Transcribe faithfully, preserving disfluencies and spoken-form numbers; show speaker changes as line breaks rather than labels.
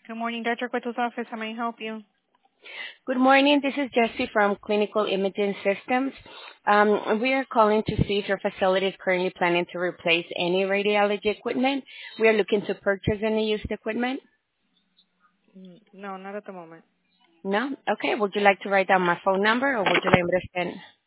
Good morning, Doctor Cueto's office. How may I help you?
Good morning. This is Jessie from Clinical Imaging Systems. Um, we are calling to see if your facility is currently planning to replace any radiology equipment. We are looking to purchase any used equipment.
Mm, No, not at the moment.
No? Okay. Would you like to write down my phone number or would you like me to send?